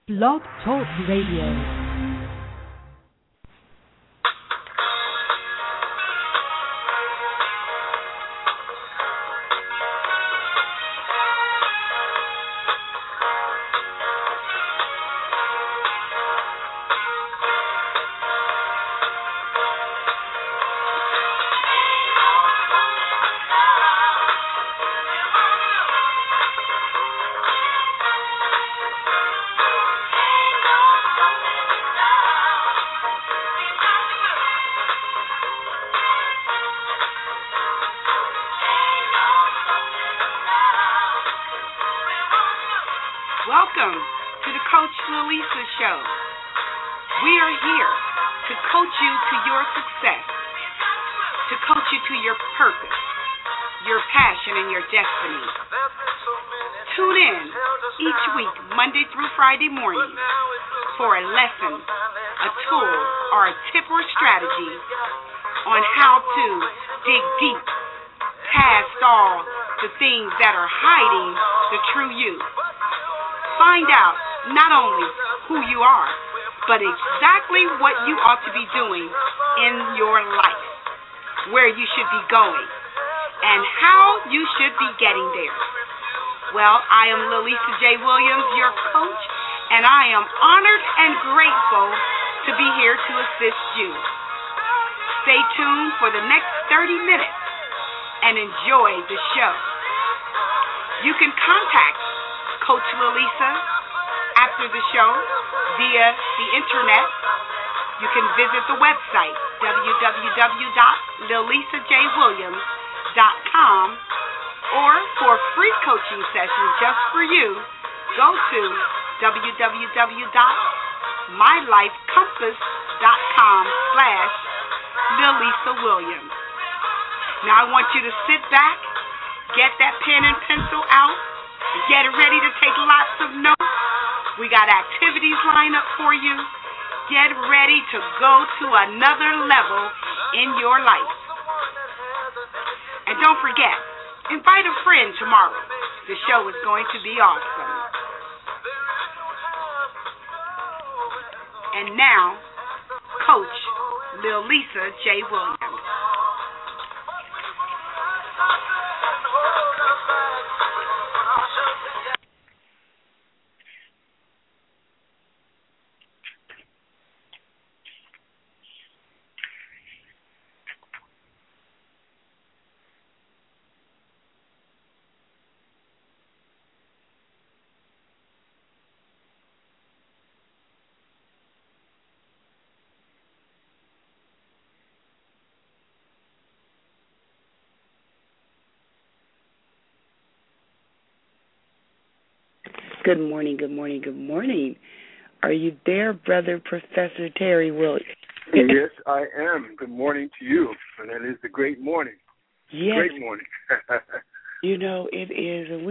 Blog Talk Radio. Welcome to the Coach Lalisa Show. We are here to coach you to your success, to coach you to your purpose, your passion, and your destiny. Tune in each week, Monday through Friday morning, for a lesson, a tool, or a tip or strategy on how to dig deep past all the things that are hiding the true you. Find out not only who you are, but exactly what you ought to be doing in your life, where you should be going, and how you should be getting there. Well, I am Lalisa J. Williams, your coach, and I am honored and grateful to be here to assist you. Stay tuned for the next 30 minutes and enjoy the show. You can contact Coach Lalisa after the show via the internet. You can visit the website www.lalisajwilliams.com, or for free coaching sessions just for you, go to www.mylifecompass.com/LalisaWilliams. Now I want you to sit back, get that pen and pencil out, get ready to take lots of notes. We got activities lined up for you. Get ready to go to another level in your life. And don't forget, invite a friend tomorrow. The show is going to be awesome. And now, Coach Lalisa J. Williams. Good morning, good morning, good morning. Are you there, Brother Professor Terry Williams? Yes, I am. Good morning to you. And that is the great morning. Yes. Great morning. You know, it is. And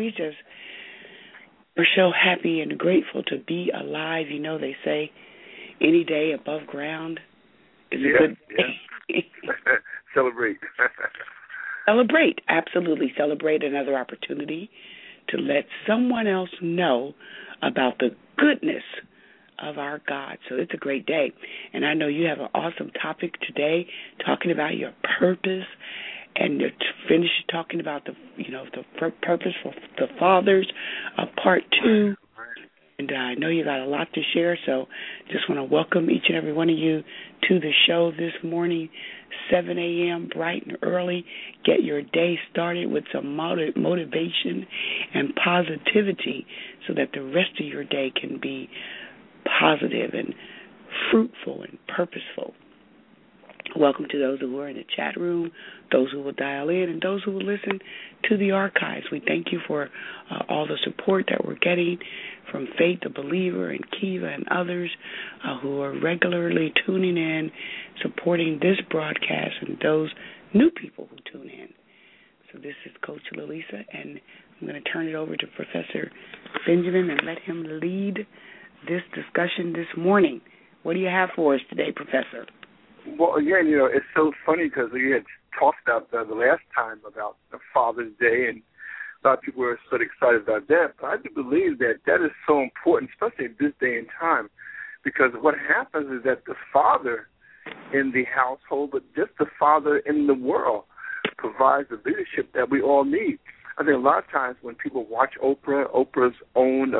we're so happy and grateful to be alive. You know, they say any day above ground is a good day. Celebrate. Celebrate. Absolutely. Celebrate another opportunity to let someone else know about the goodness of our God. So it's a great day. And I know you have an awesome topic today, talking about your purpose, and to finish talking about the purpose for the fathers, part 2. And I know you got a lot to share, so just want to welcome each and every one of you to the show this morning, 7 a.m., bright and early. Get your day started with some motivation and positivity so that the rest of your day can be positive and fruitful and purposeful. Welcome to those who are in the chat room, those who will dial in, and those who will listen to the archives. We thank you for all the support that we're getting from Faith the Believer and Kiva and others who are regularly tuning in, supporting this broadcast, and those new people who tune in. So this is Coach Lalisa, and I'm going to turn it over to Professor Benjamin and let him lead this discussion this morning. What do you have for us today, Professor? Well, again, it's so funny because we had talked about the last time about the Father's Day, and a lot of people are sort of excited about that. But I do believe that is so important, especially at this day and time, because what happens is that the father in the household, but just the father in the world, provides the leadership that we all need. I think a lot of times when people watch Oprah's own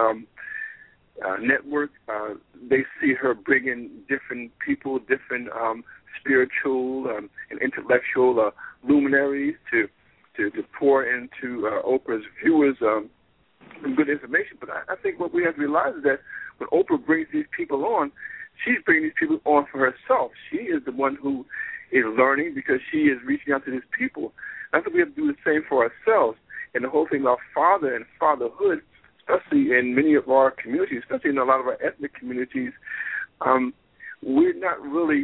network, they see her bringing different people, different spiritual and intellectual luminaries to pour into Oprah's viewers some good information. But I think what we have to realize is that when Oprah brings these people on, she's bringing these people on for herself. She is the one who is learning because she is reaching out to these people. I think we have to do the same for ourselves. And the whole thing about father and fatherhood, especially in many of our communities, especially in a lot of our ethnic communities, we're not really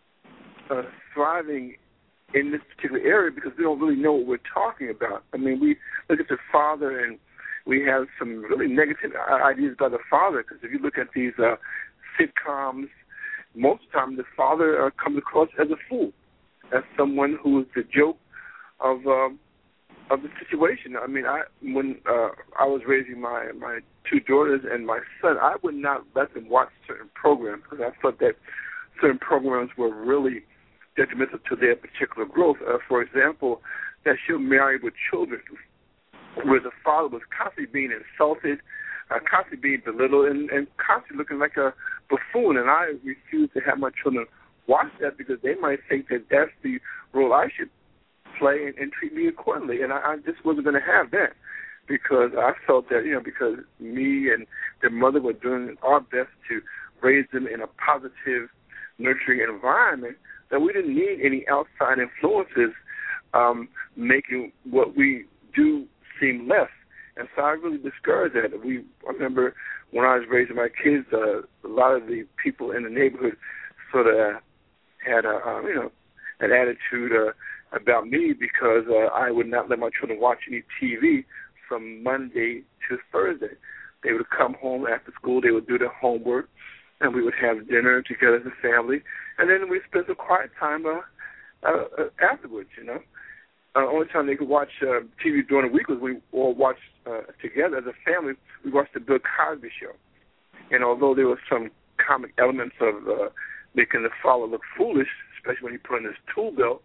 thriving in this particular area because we don't really know what we're talking about. I mean, we look at the father and we have some really negative ideas about the father, because if you look at these sitcoms, most of the time the father comes across as a fool, as someone who is the joke of the situation. I mean, when I was raising my two daughters and my son, I would not let them watch certain programs because I thought that certain programs were really detrimental to their particular growth. For example, that show Married with Children, where the father was constantly being insulted, constantly being belittled, and constantly looking like a buffoon. And I refuse to have my children watch that because they might think that that's the role I should play and treat me accordingly. And I just wasn't going to have that because I felt that, because me and their mother were doing our best to raise them in a positive, nurturing environment, that we didn't need any outside influences making what we do seem less. And so I really discouraged that. I remember when I was raising my kids, a lot of the people in the neighborhood sort of had an attitude about me because I would not let my children watch any TV from Monday to Thursday. They would come home after school, they would do their homework, and we would have dinner together as a family, and then we'd spend some quiet time afterwards, only time they could watch TV during the week was we all watched together as a family. We watched the Bill Cosby Show. And although there was some comic elements of making the father look foolish, especially when he put on his tool belt,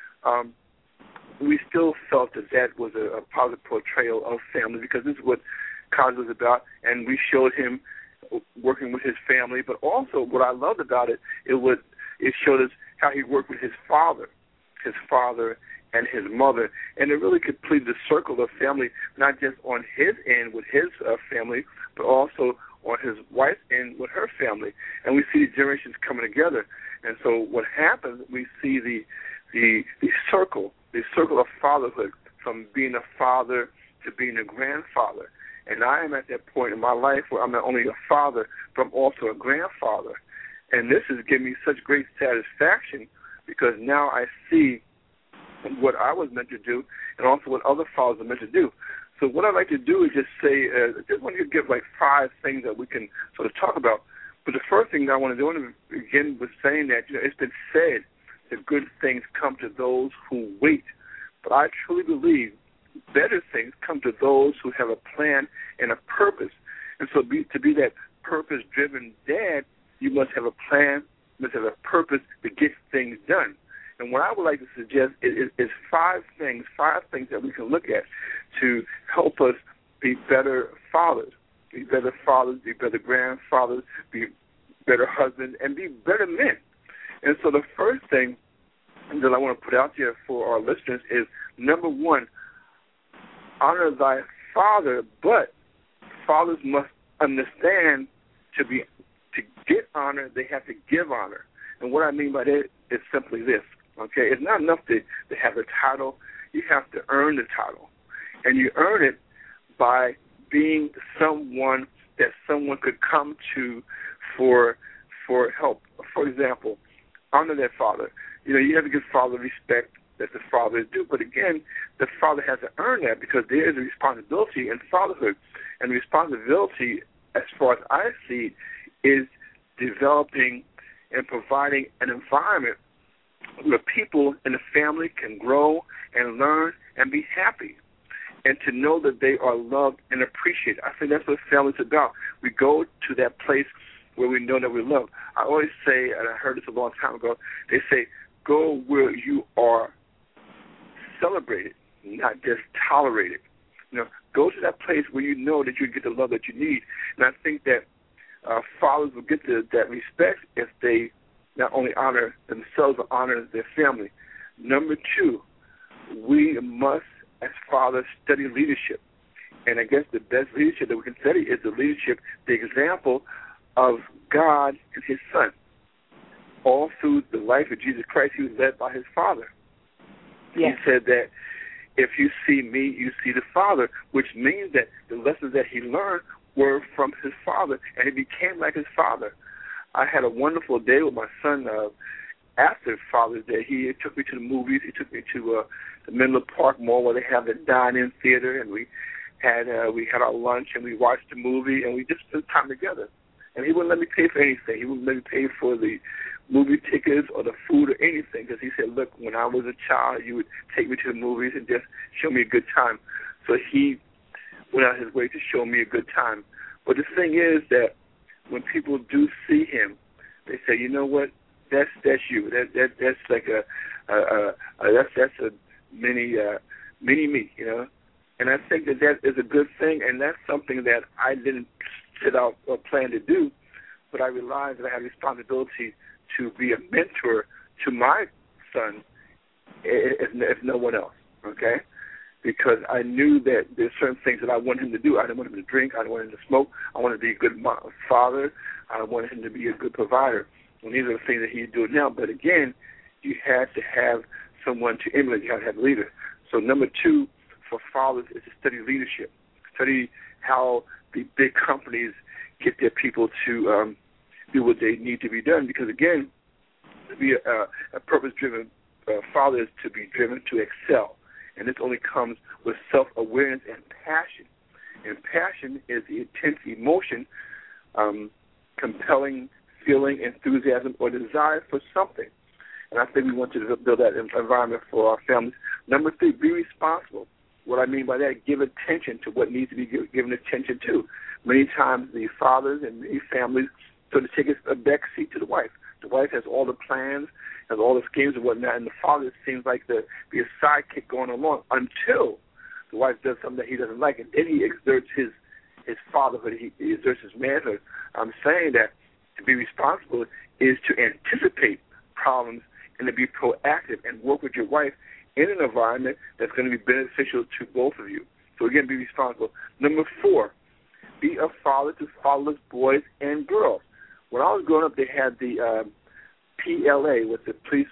we still felt that was a positive portrayal of family because this is what Cosby was about. And we showed him working with his family. But also what I loved about it, it showed us how he worked with his father and his mother, and it really completed the circle of family, not just on his end with his family, but also on his wife's end with her family. And we see the generations coming together. And so what happens, we see the circle of fatherhood, from being a father to being a grandfather. And I am at that point in my life where I'm not only a father, but I'm also a grandfather. And this has given me such great satisfaction because now I see what I was meant to do and also what other fathers are meant to do. So what I'd like to do is just say, I just want to give like 5 things that we can sort of talk about. But the first thing that I want to do, I want to begin with saying that, it's been said that good things come to those who wait. But I truly believe better things come to those who have a plan and a purpose. And so to be that purpose-driven dad, you must have a plan, you must have a purpose to get things done. And what I would like to suggest is 5 things that we can look at to help us be better fathers, be better grandfathers, be better husbands, and be better men. And so the first thing that I want to put out there for our listeners is, number 1, honor thy father, but fathers must understand to get honor, they have to give honor. And what I mean by that is simply this. Okay, it's not enough to have a title. You have to earn the title. And you earn it by being someone that someone could come to for help. For example, honor their father. You have to give father respect that the father is due. But again, the father has to earn that because there is a responsibility in fatherhood. And the responsibility, as far as I see, is developing and providing an environment where people in the family can grow and learn and be happy. and to know that they are loved and appreciated. I think that's what family's about. We go to that place where we know that we're loved. I always say, and I heard this a long time ago, they say, go where you are celebrated, not just tolerated. Go to that place where you know that you get the love that you need. And I think that fathers will get that respect if they not only honor themselves but honor their family. Number two, we must, as fathers, study leadership. And I guess the best leadership that we can study is the leadership, the example of God and his son. All through the life of Jesus Christ, he was led by his Father. Yes. He said that if you see me, you see the Father, which means that the lessons that he learned were from his Father, and he became like his Father. I had a wonderful day with my son after Father's Day. He took me to the movies. He took me to the Menlo Park Mall where they have the dine-in theater, and we had our lunch, and we watched the movie, and we just spent time together. And he wouldn't let me pay for anything. He wouldn't let me pay for the movie tickets or the food or anything, because he said, look, when I was a child, you would take me to the movies and just show me a good time. So he went out his way to show me a good time. But the thing is that when people do see him, they say, you know what, that's you. That's like that's a mini me, And I think that is a good thing, and that's something that I didn't set out or plan to do, but I realized that I had a responsibility to be a mentor to my son, if no one else, okay? Because I knew that there's certain things that I wanted him to do. I didn't want him to drink. I didn't want him to smoke. I wanted to be a good father. I wanted him to be a good provider. And these are the things that he's doing now. But again, you had to have someone to emulate. You had to have a leader. So number two for fathers is to study leadership. Study how the big companies get their people to do what they need to be done. Because again, to be a purpose-driven father is to be driven to excel. And this only comes with self-awareness and passion. And passion is the intense emotion, compelling feeling, enthusiasm, or desire for something. And I think we want to build that environment for our families. Number three, be responsible. What I mean by that, give attention to what needs to be given attention to. Many times the fathers and many families sort of take a back seat to the wife. The wife has all the plans, has all the schemes and whatnot, and the father seems like to be a sidekick going along until the wife does something that he doesn't like, and then he exerts his fatherhood, he exerts his manhood. I'm saying that to be responsible is to anticipate problems and to be proactive and work with your wife in an environment that's going to be beneficial to both of you. So again, be responsible. Number four, be a father to fatherless boys and girls. When I was growing up, they had the PLA, with the police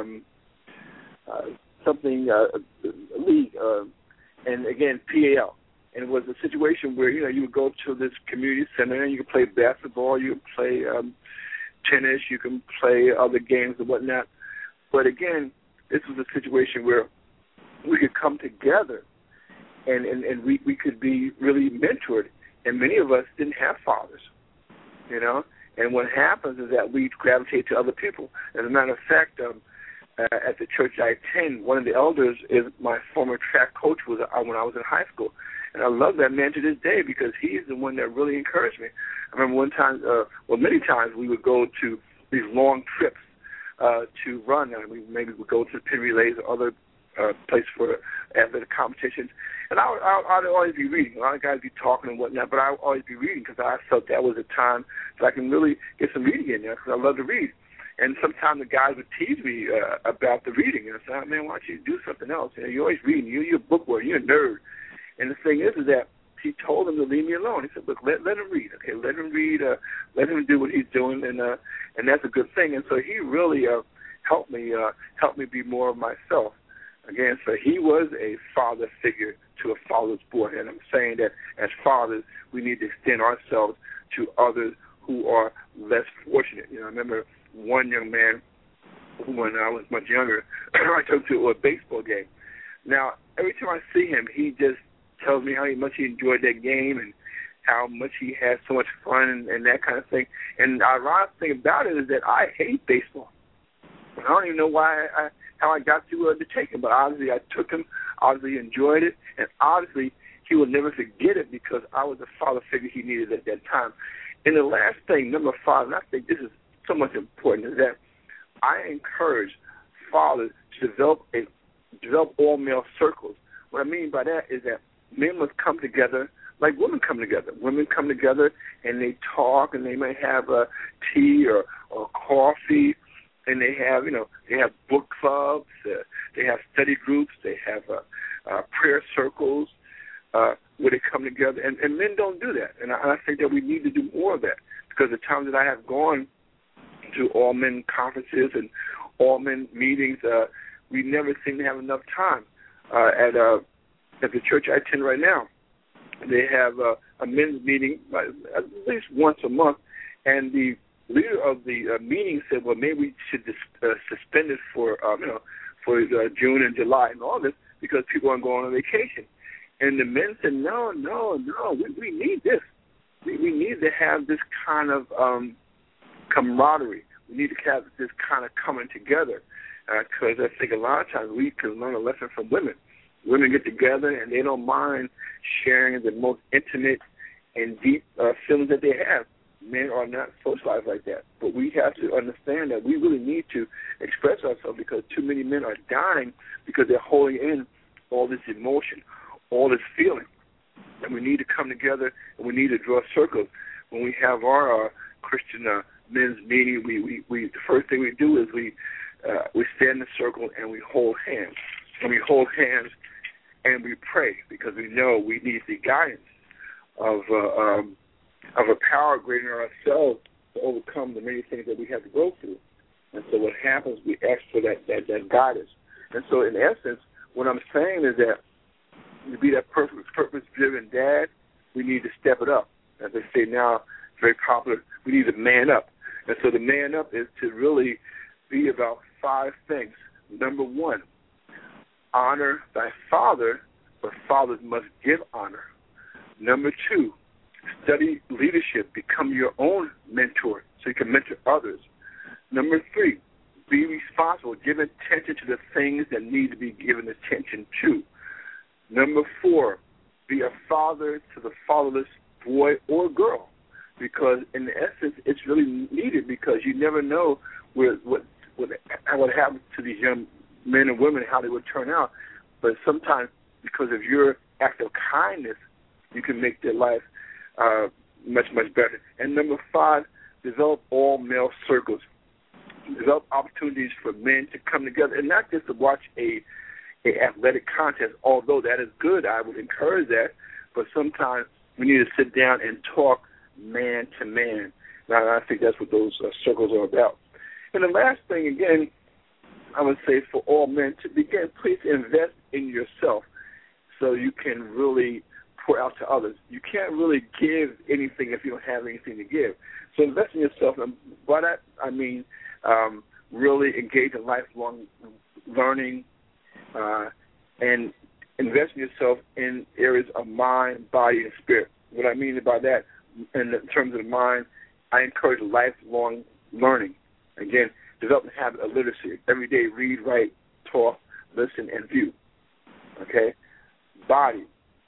league, and again PAL, and it was a situation where you would go to this community center and you could play basketball, you could play tennis, you can play other games and whatnot. But again, this was a situation where we could come together and we could be really mentored. And many of us didn't have fathers, And what happens is that we gravitate to other people. As a matter of fact, at the church I attend, one of the elders is my former track coach when I was in high school. And I love that man to this day because he's the one that really encouraged me. I remember one time, many times we would go to these long trips to run. Maybe we would go to the pin relays or other places for athletic competitions. And I'd always be reading. A lot of guys be talking and whatnot, but I would always be reading because I felt that was a time that I can really get some reading in there because I love to read. And sometimes the guys would tease me about the reading. And I said, man, why don't you do something else? You're always reading. You're a bookworm. You're a nerd. And the thing is that he told him to leave me alone. He said, look, let him read. Okay, let him read. Let him do what he's doing, and that's a good thing. And so he really helped me be more of myself. Again, so he was a father figure to a father's boy. And I'm saying that as fathers, we need to extend ourselves to others who are less fortunate. I remember one young man when I was much younger, I took him to a baseball game. Now, every time I see him, he just tells me how much he enjoyed that game and how much he had so much fun and that kind of thing. And the ironic thing about it is that I hate baseball. I don't even know how I got to take him, but obviously I took him. Obviously enjoyed it, and obviously he will never forget it because I was the father figure he needed at that time. And the last thing, number 5, and I think this is so much important, is that I encourage fathers to develop all male circles. What I mean by that is that men must come together like women come together. Women come together and they talk, and they may have tea or coffee, and they have book clubs, they have study groups, they have prayer circles where they come together, and men don't do that, and I think that we need to do more of that, because the times that I have gone to all men conferences and all men meetings, we never seem to have enough time. At the church I attend right now, they have a men's meeting at least once a month, and the leader of the meeting said, well, maybe we should suspend it for June and July and August because people are going on vacation. And the men said, no, we need this. We need to have this kind of camaraderie. We need to have this kind of coming together, because I think a lot of times we can learn a lesson from women. Women get together and they don't mind sharing the most intimate and deep feelings that they have. Men are not socialized like that. But we have to understand that we really need to express ourselves, because too many men are dying because they're holding in all this emotion, all this feeling. And we need to come together, and we need to draw circles. When we have our Christian men's meeting, we the first thing we do is we stand in a circle and we hold hands. And we hold hands and we pray, because we know we need the guidance of a power greater than ourselves to overcome the many things that we have to go through. And so what happens, we ask for that guidance. And so in essence, what I'm saying is that to be that purpose-driven dad, we need to step it up. As they say now, very popular, we need to man up. And so the man up is to really be about 5 things. Number 1, honor thy father, but fathers must give honor. Number 2, study leadership. Become your own mentor so you can mentor others. Number 3, be responsible. Give attention to the things that need to be given attention to. Number 4, be a father to the fatherless boy or girl, because in essence it's really needed, because you never know what happens to these young men and women, how they would turn out. But sometimes because of your act of kindness, you can make their life much, much better. And number 5, develop all male circles. Develop opportunities for men to come together, and not just to watch a athletic contest, although that is good. I would encourage that. But sometimes we need to sit down and talk man to man. Now, I think that's what those circles are about. And the last thing, again, I would say for all men to begin, please invest in yourself so you can really pour out to others. You can't really give anything if you don't have anything to give. So invest in yourself. And by that, I mean really engage in lifelong learning and invest in yourself in areas of mind, body, and spirit. What I mean by that, in terms of the mind, I encourage lifelong learning. Again, develop the habit of literacy. Every day, read, write, talk, listen, and view. Okay? Body.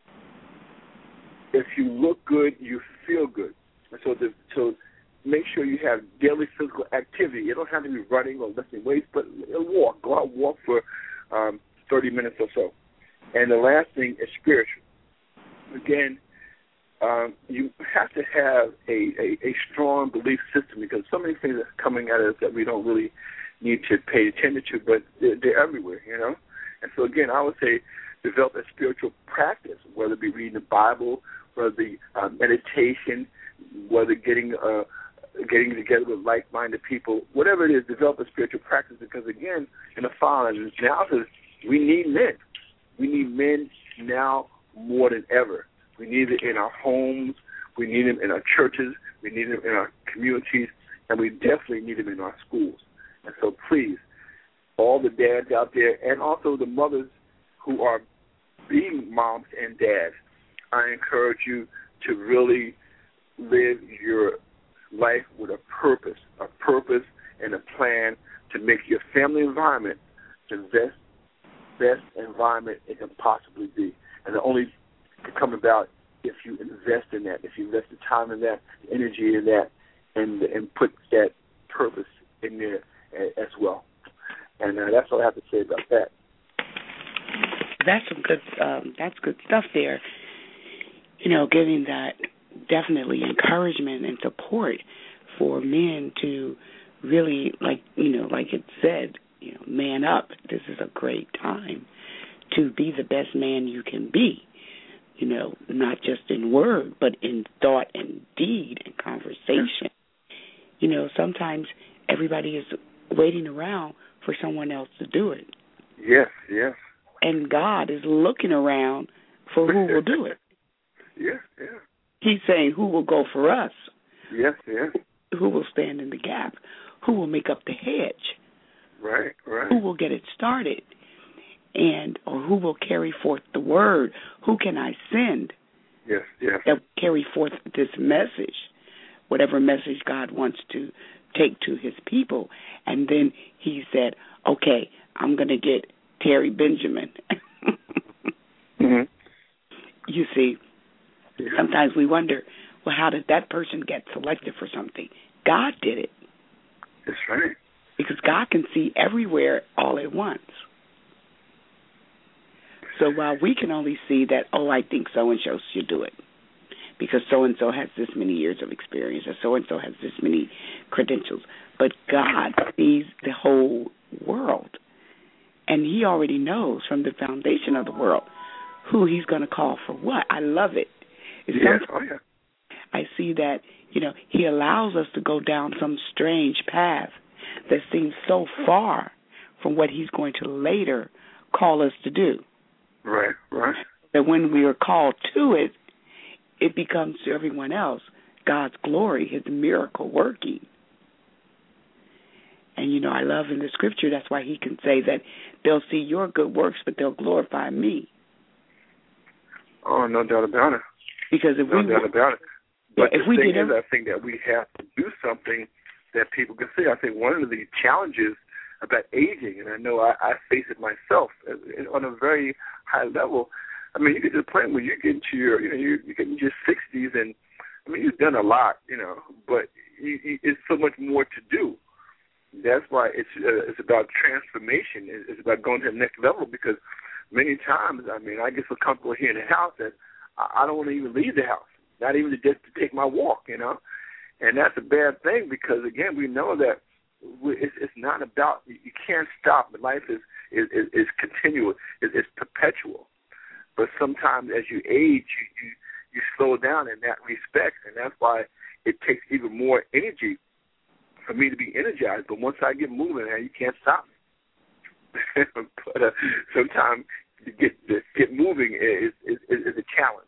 If you look good, you feel good. And so make sure you have daily physical activity. You don't have to be running or lifting weights, but walk. Go out and walk for 30 minutes or so. And the last thing is spiritual. Again, you have to have a strong belief system, because so many things are coming at us that we don't really need to pay attention to, but they're everywhere, you know. And so, again, I would say develop a spiritual practice, whether it be reading the Bible, whether it be meditation, whether getting together with like-minded people, whatever it is, develop a spiritual practice, because, again, in the final analysis, we need men. We need men now more than ever. We need it in our homes. We need them in our churches. We need them in our communities. And we definitely need them in our schools. And so please, all the dads out there, and also the mothers who are being moms and dads, I encourage you to really live your life with a purpose and a plan to make your family environment the best environment it can possibly be. And it only can come about if you invest in that, if you invest the time in that, the energy in that, and put that purpose in there as well. And that's all I have to say about that. That's some good. That's good stuff there. You know, giving that definitely encouragement and support for men to really, like it said, man up. This is a great time to be the best man you can be. Not just in word, but in thought and deed and conversation. Sometimes everybody is waiting around for someone else to do it. Yes. And God is looking around for who will do it. Yeah. He's saying, who will go for us? Yes. Who will stand in the gap? Who will make up the hedge? Right. Who will get it started? Or who will carry forth the word? Who can I send? Yes. That will carry forth this message, whatever message God wants to take to his people. And then he said, okay, I'm going to get Terry Benjamin. Mm-hmm. You see, sometimes we wonder, well, how did that person get selected for something? God did it. That's right. Because God can see everywhere all at once. So while we can only see that, I think so-and-so should do it because so-and-so has this many years of experience or so-and-so has this many credentials. But God sees the whole world, and he already knows from the foundation of the world who he's going to call for what. I love it. I see that, he allows us to go down some strange path that seems so far from what he's going to later call us to do. Right. That when we are called to it, it becomes to everyone else God's glory, his miracle working. And, I love in the scripture, that's why he can say that they'll see your good works, but they'll glorify me. Oh, no doubt about it. Because if no doubt about it. But if we did I think that we have to do something that people can see. I think one of the challenges about aging, and I know I face it myself on a very high level. I mean, you get to the point where you get into your, you get into your 60s, and I mean, you've done a lot, but it's so much more to do. That's why it's about transformation. It's about going to the next level because many times, I mean, I get so comfortable here in the house that I don't want to even leave the house, not even just to take my walk, And that's a bad thing because, again, we know that it's not about, you can't stop. Life is continual. It's perpetual. But sometimes as you age, you slow down in that respect, and that's why it takes even more energy for me to be energized. But once I get moving, you can't stop me. But sometimes to get moving is a challenge,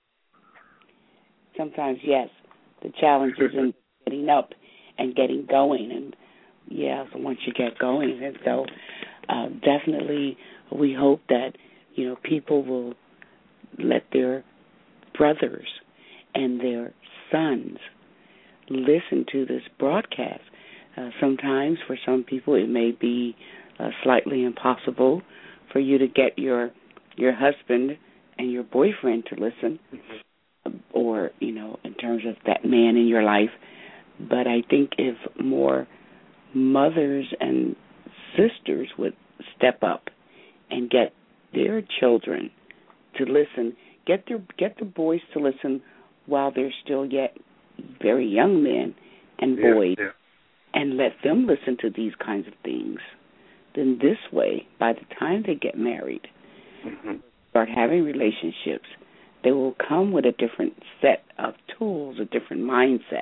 Sometimes, yes. The challenge is in getting up and getting going. And, so once you get going. And so definitely we hope that, people will let their brothers and their sons listen to this broadcast. Sometimes for some people it may be slightly impossible for you to get your husband and your boyfriend to listen, or, in terms of that man in your life. But I think if more mothers and sisters would step up and get their children to listen, get the boys to listen while they're still yet very young men and boys, and let them listen to these kinds of things, then this way, by the time they get married, start having relationships, they will come with a different set of tools, a different mindset,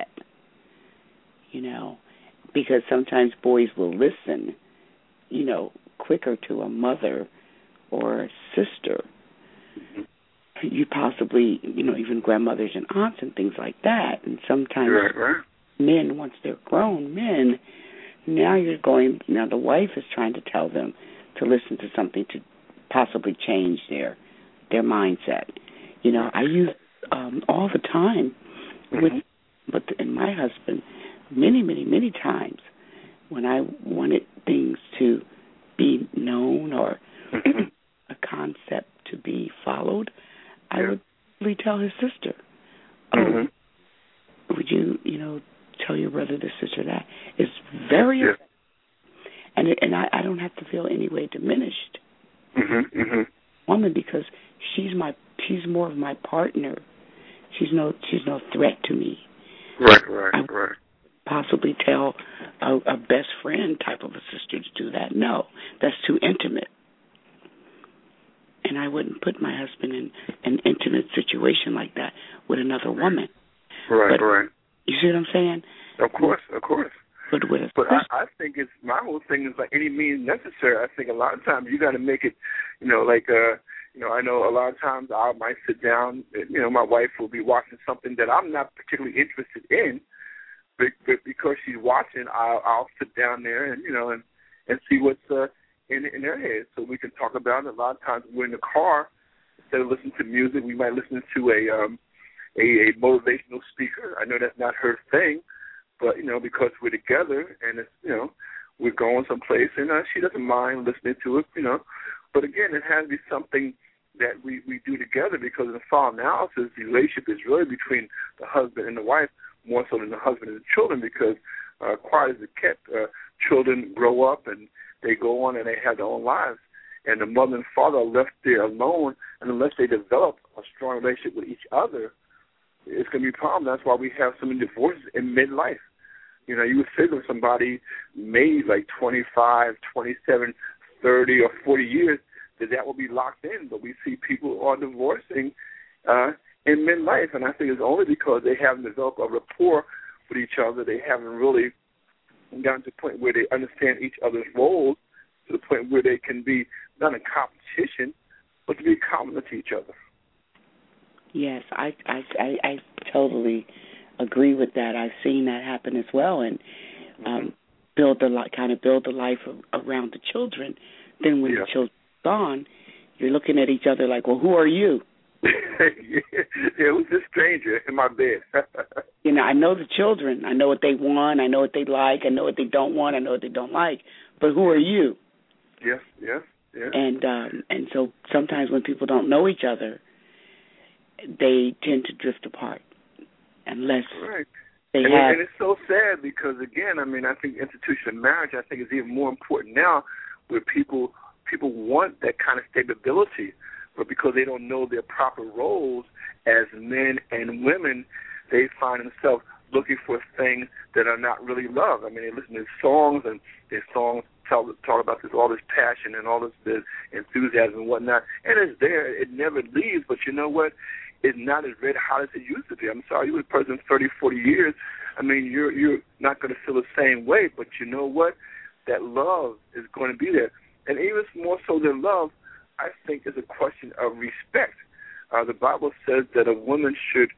because sometimes boys will listen, quicker to a mother or a sister. You possibly, even grandmothers and aunts and things like that. And sometimes men, once they're grown men, now the wife is trying to tell them to listen to something to possibly change their mindset. I use all the time with my husband, many, many, many times when I wanted things to be known or a concept to be followed, I would really tell his sister, would you, tell your brother this, or that? It's very and I don't have to feel any way diminished. Woman, because she's more of my partner. She's no threat to me. Right. Possibly tell a best friend type of a sister to do that. No, that's too intimate. And I wouldn't put my husband in an intimate situation like that with another woman. Right. You see what I'm saying? Of course. But I think it's my whole thing is by any means necessary. I think a lot of times you got to make it, I know a lot of times I might sit down. My wife will be watching something that I'm not particularly interested in, but because she's watching, I'll sit down there and and see what's in their head, so we can talk about it. A lot of times we're in the car, instead of listening to music, we might listen to a motivational speaker. I know that's not her thing, but because we're together and it's we're going someplace, and she doesn't mind listening to it, But again, it has to be something that we do together, because in the fall analysis, the relationship is really between the husband and the wife, more so than the husband and the children, because quiet as it kept, children grow up and they go on and they have their own lives. And the mother and father are left there alone, and unless they develop a strong relationship with each other, it's going to be a problem. That's why we have so many divorces in midlife. You would figure somebody made like 25, 27, 30, or 40 years, that will be locked in. But we see people are divorcing in midlife, and I think it's only because they haven't developed a rapport with each other. They haven't really gotten to the point where they understand each other's roles, to the point where they can be not in competition, but to be competent to each other. Yes, I totally agree with that. I've seen that happen as well, and build the life around the children. Then when the children are gone, you're looking at each other like, well, who are you? Who's this stranger in my bed? I know the children. I know what they want. I know what they like. I know what they don't want. I know what they don't like. But who are you? Yes. And so sometimes when people don't know each other, they tend to drift apart unless they have. And it's so sad because, again, I think institutional marriage, I think, is even more important now, where people want that kind of stability, but because they don't know their proper roles as men and women, they find themselves looking for things that are not really love. They listen to songs, and their songs talk about all this passion and all this enthusiasm and whatnot, and it's there. It never leaves, but you know what? It's not as red hot as it used to be. I'm sorry, you were a person 30, 40 years. You're not going to feel the same way, but you know what? That love is going to be there. And even more so than love, I think is a question of respect. The Bible says that a woman should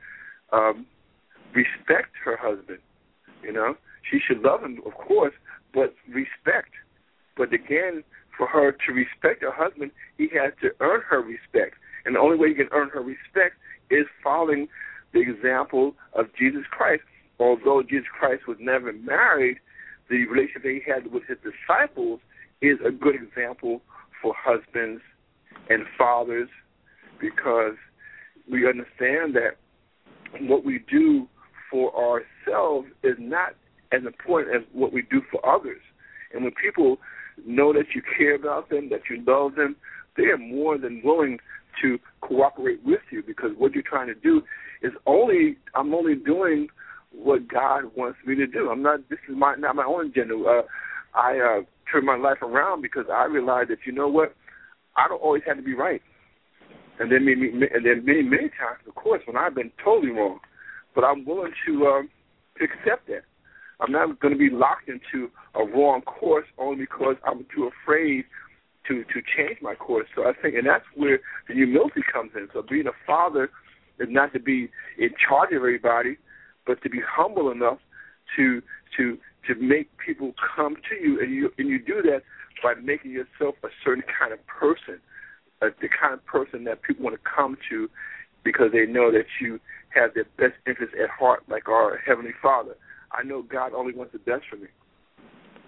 respect her husband. She should love him, of course, but respect. But again, for her to respect her husband, he has to earn her respect. And the only way he can earn her respect is following the example of Jesus Christ. Although Jesus Christ was never married, the relationship that he had with his disciples is a good example for husbands and fathers, because we understand that what we do for ourselves is not as important as what we do for others. And when people know that you care about them, that you love them, they are more than willing to cooperate with you, because what you're trying to do is I'm only doing what God wants me to do. This is not my own agenda. I turned my life around because I realized that, you know what, I don't always have to be right. And then many times, of course, when I've been totally wrong, but I'm willing to accept that. I'm not going to be locked into a wrong course only because I'm too afraid to change my course. So I think, and that's where the humility comes in. So being a father is not to be in charge of everybody, but to be humble enough to make people come to you, and you do that by making yourself a certain kind of person, the kind of person that people want to come to because they know that you have their best interests at heart, like our Heavenly Father. I know God only wants the best for me.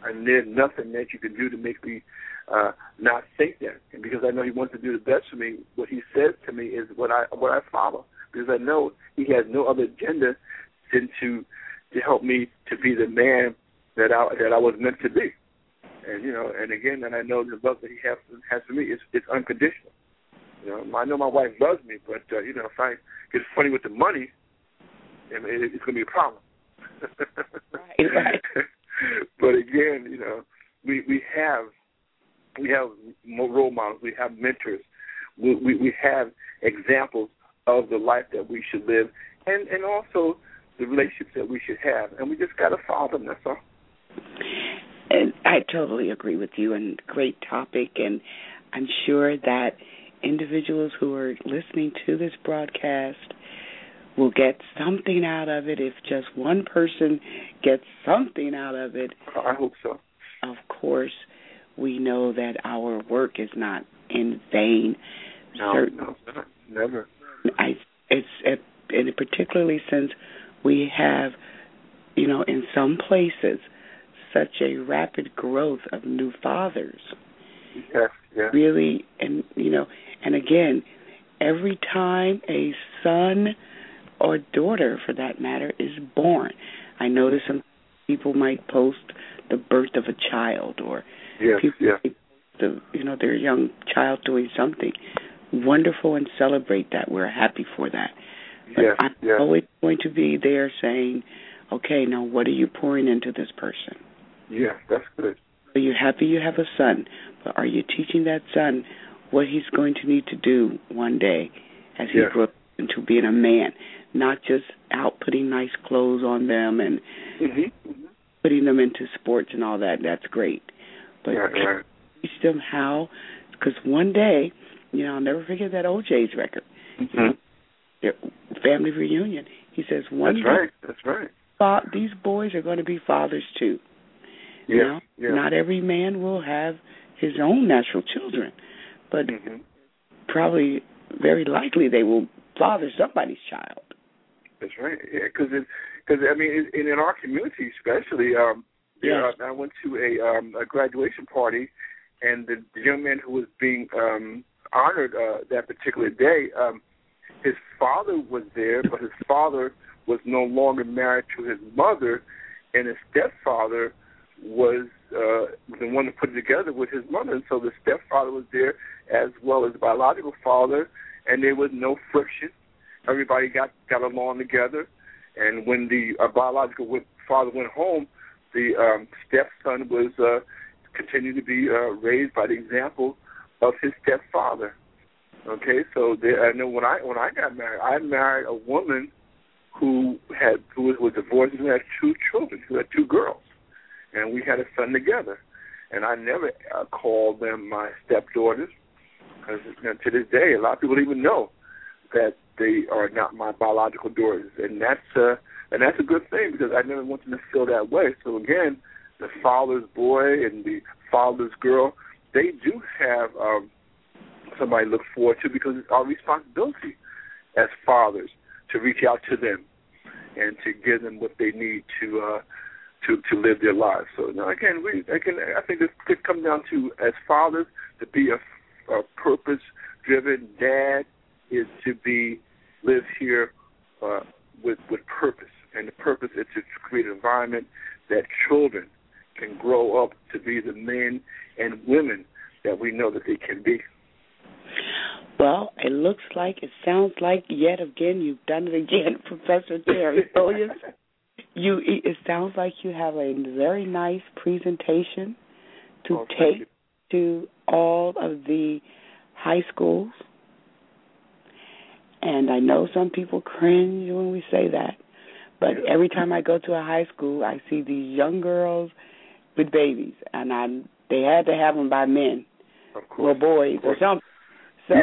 And there's nothing that you can do to make me not think that. And because I know he wants to do the best for me, what he says to me is what I follow. Because I know he has no other agenda than to help me to be the man that I was meant to be. And and again, and I know the love that he has for me it's unconditional. I know my wife loves me, but if I get funny with the money, it's going to be a problem. Right. But again, we have role models, we have mentors, we have examples of the life that we should live, and also the relationships that we should have, and we just got to follow them. That's all. And I totally agree with you, and great topic, and I'm sure that individuals who are listening to this broadcast will get something out of it. If just one person gets something out of it, I hope so. Of course, we know that our work is not in vain. No, never. And particularly since we have, in some places, such a rapid growth of new fathers. Yes, yeah. Really, and again, every time a son or daughter, for that matter, is born, I notice some people might post the birth of a child, or their young child doing something wonderful, and celebrate that. We're happy for that. But I'm always going to be there saying, okay, now what are you pouring into this person? Yeah, that's good. Are you happy you have a son? But are you teaching that son what he's going to need to do one day as he grows into being a man? Not just out putting nice clothes on them and putting them into sports and all that. That's great. But teach them how, because one day, I'll never forget that OJ's record. Their family reunion. He says, That's right. These boys are going to be fathers too. Not every man will have his own natural children, but probably, very likely, they will father somebody's child. That's right. Yeah, because I mean, in our community, especially, I went to a graduation party, and the young man who was being honored that particular day, his father was there, but his father was no longer married to his mother, and his stepfather was the one to put it together with his mother. And so the stepfather was there as well as the biological father, and there was no friction. Everybody got along together. And when the biological father went home, the stepson was continued to be raised by the example of his stepfather. Okay, so I know when I got married, I married a woman who was divorced and who had 2 children, who had 2 girls, and we had a son together. And I never called them my stepdaughters, because to this day, a lot of people don't even know that they are not my biological daughters, and that's a good thing, because I never want them to feel that way. So again, the father's boy and the father's girl, they do have somebody to look forward to, because it's our responsibility as fathers to reach out to them and to give them what they need to live their lives. So now again, I think this comes down to, as fathers, to be a purpose-driven. Dad is to live here with purpose, and the purpose is to create an environment that children can grow up to be the men and women that we know that they can be. Well, it sounds like, yet again, you've done it again, Professor Terry Williams. It sounds like you have a very nice presentation to take to all of the high schools. And I know some people cringe when we say that, but every time I go to a high school, I see these young girls with babies, and they had to have them by men or boys or something. So,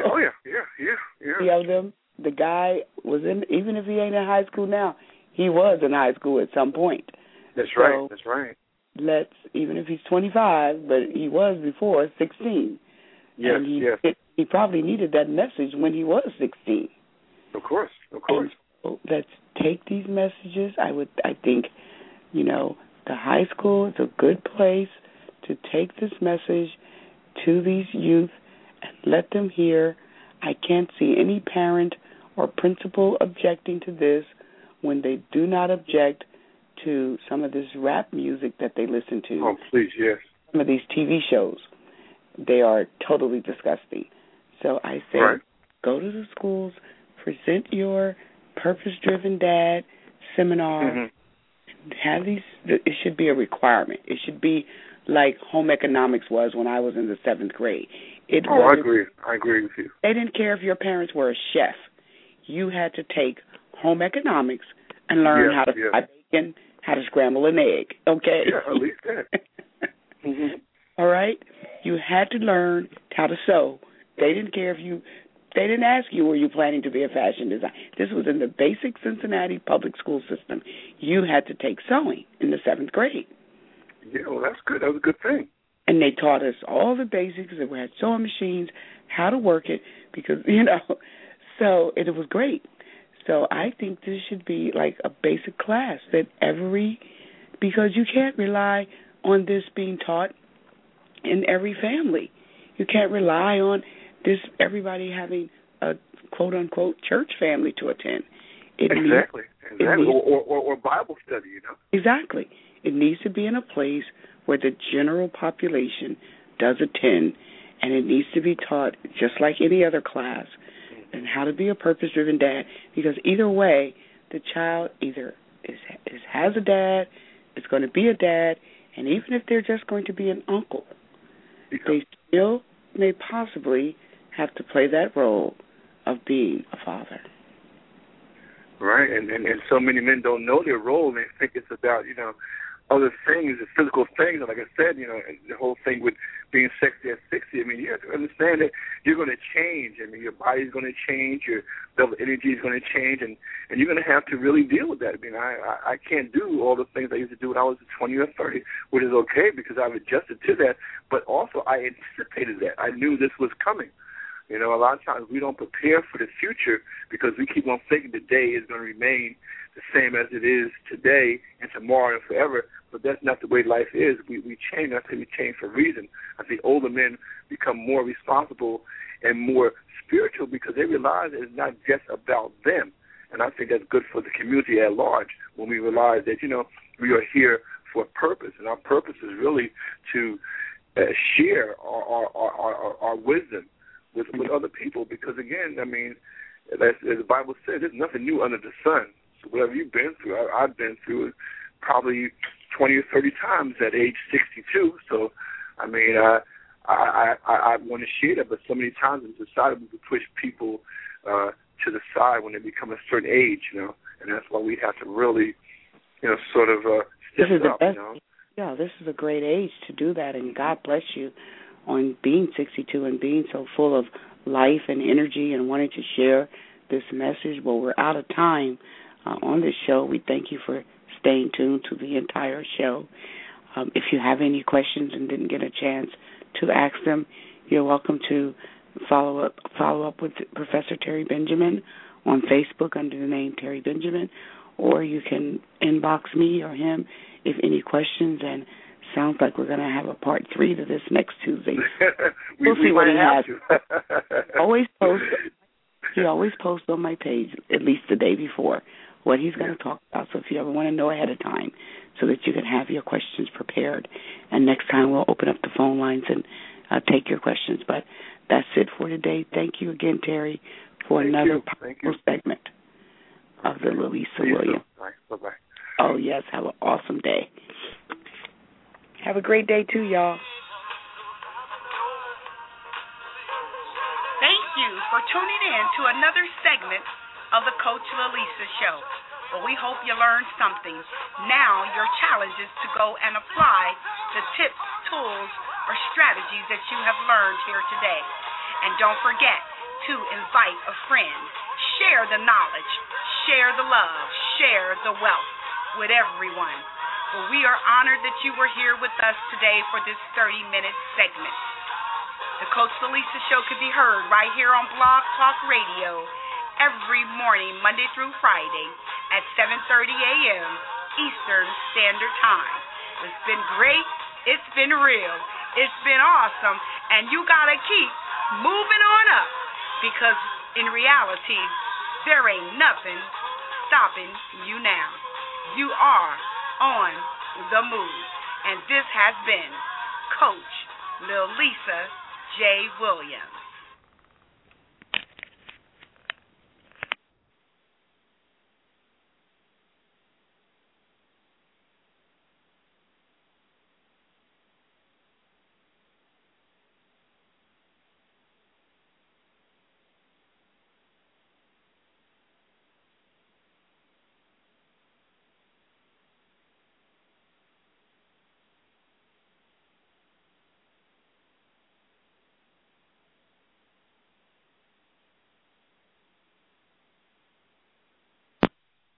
the guy was in, even if he ain't in high school now, he was in high school at some point. That's right. Even if he's 25, but he was before 16. Yes, and he probably needed that message when he was 16. Of course. And so let's take these messages. I think, the high school is a good place to take this message to these youth and let them hear. I can't see any parent or principal objecting to this when they do not object to some of this rap music that they listen to. Oh, please, yes. Some of these TV shows, they are totally disgusting. So I say, go to the schools, present your purpose-driven dad seminar. Have these. It should be a requirement. It should be like home economics was when I was in the 7th grade. I agree. I agree with you. They didn't care if your parents were a chef. You had to take home economics and learn how to fry bacon, how to scramble an egg. Okay. Yeah, at least that. All right. You had to learn how to sew. They didn't care if you. They didn't ask you, were you planning to be a fashion designer? This was in the basic Cincinnati public school system. You had to take sewing in the 7th grade. Yeah, well, that's good. That was a good thing. And they taught us all the basics. We had sewing machines, how to work it, because, so it was great. So I think this should be like a basic class that because you can't rely on this being taught in every family. You can't rely on everybody having a quote-unquote church family to attend. Exactly. Or Bible study, Exactly. It needs to be in a place where the general population does attend, and it needs to be taught just like any other class, and how to be a purpose-driven dad, because either way, the child either has a dad, is going to be a dad, and even if they're just going to be an uncle, they still may possibly have to play that role of being a father. Right, and so many men don't know their role. They think it's about, other things, the physical things. And like I said, the whole thing with being sexy at 60, you have to understand that you're going to change. Your body's going to change, your level of energy is going to change, and you're going to have to really deal with that. I can't do all the things I used to do when I was 20 or 30, which is okay because I've adjusted to that, but also I anticipated that. I knew this was coming. A lot of times we don't prepare for the future because we keep on thinking the day is going to remain the same as it is today and tomorrow and forever, but that's not the way life is. We change. I think we change for a reason. I think older men become more responsible and more spiritual because they realize that it's not just about them, and I think that's good for the community at large when we realize that, we are here for a purpose, and our purpose is really to share our wisdom with other people because, again, as the Bible says, there's nothing new under the sun. So whatever you've been through, I've been through it probably 20 or 30 times at age 62. So, I want to share that, but so many times in society we push people to the side when they become a certain age, and that's why we have to really, sort of step up, Yeah, this is a great age to do that, and God bless you on being 62 and being so full of life and energy and wanting to share this message. Well, we're out of time on this show. We thank you for staying tuned to the entire show. If you have any questions and didn't get a chance to ask them, you're welcome to follow up with Professor Terry Benjamin on Facebook under the name Terry Benjamin, or you can inbox me or him if any questions. And sounds like we're going to have a part 3 to this next Tuesday. We'll see what he has. He always posts on my page at least the day before what he's going to talk about. So if you ever want to know ahead of time so that you can have your questions prepared. And next time we'll open up the phone lines and take your questions. But that's it for today. Thank you again, Terry, for another powerful segment of the Louisa Williams. Bye-bye. Oh, yes. Have an awesome day. Have a great day, too, y'all. Thank you for tuning in to another segment of the Coach Lalisa Show. Well, we hope you learned something. Now your challenge is to go and apply the tips, tools, or strategies that you have learned here today. And don't forget to invite a friend. Share the knowledge, share the love, share the wealth with everyone. Well, we are honored that you were here with us today for this 30-minute segment. The Coach Lalisa Show can be heard right here on Blog Talk Radio every morning, Monday through Friday at 7:30 a.m. Eastern Standard Time. It's been great. It's been real. It's been awesome. And you got to keep moving on up, because in reality, there ain't nothing stopping you now. You are on the move. And this has been Coach Lil Lisa J. Williams.